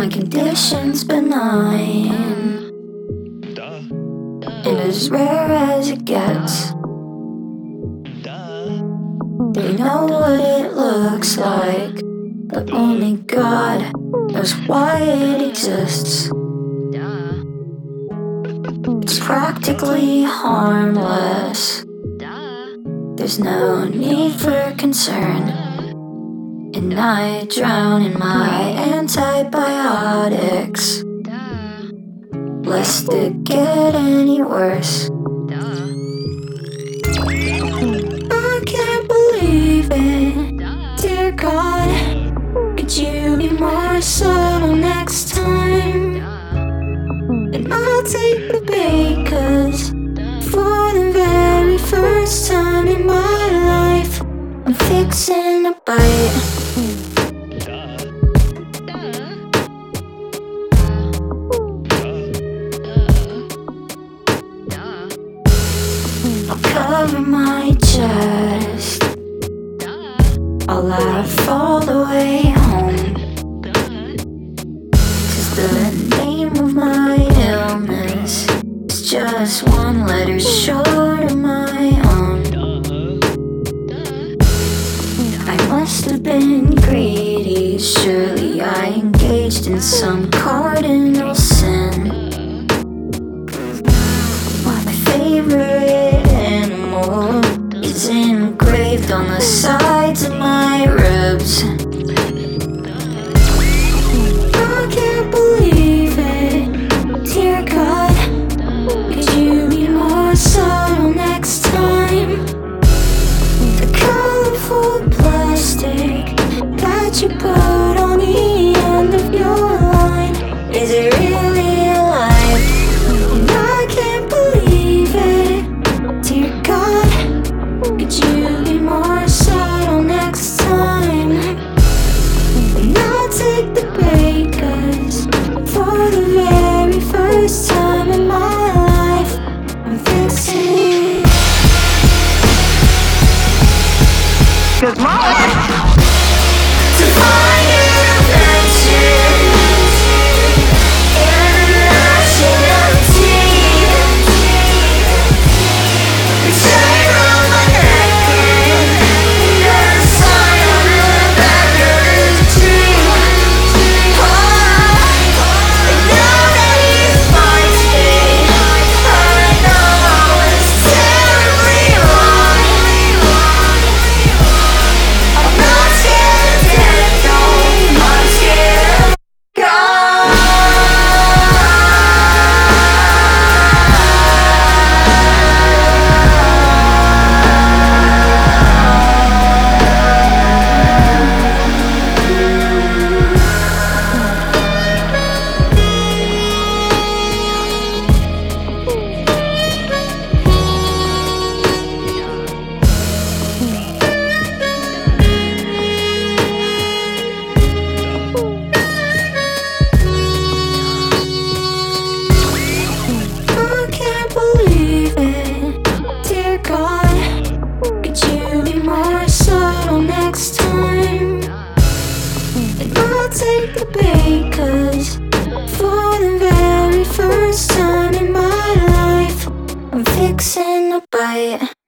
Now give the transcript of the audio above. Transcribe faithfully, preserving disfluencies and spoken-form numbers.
my condition's benign and as rare as it gets. They know what it looks like, but only God knows why it exists. It's practically harmless. There's no need for concern, and I drown in my antibiotics lest it get any worse. I can't believe it, dear God. Could you be more subtle next time? And I'll take the bait, 'cause for the very first time in my life, I'm fixing a bite. I'll cover my chest, I'll laugh all the way home, 'cause the name of my illness is just one letter short of my own. I must have been greedy, surely I engaged in some cardinal sin. My favorite animal is engraved on the sides of my ribs. I can't believe it, dear God. Could you be more subtle next time? The colorful plastic that you put on the end of your line, is it really alive? And I can't believe it, dear God. Could you be more subtle next time? And I'll take the bait, 'cause for the very first time in my life, I'm fixing. 'Cause my life to find inventions in the rushing of tears. The chain on my neck and the sign on the back of the tree. Oh, I know that you find me. I know I was terribly wrong. I'm not scared of death, no, I'm scared of God. I can't believe it, dear God. Could you be more subtle next time? And I'll take the bait, 'cause for the very first time in my life, I'm fixing a bite.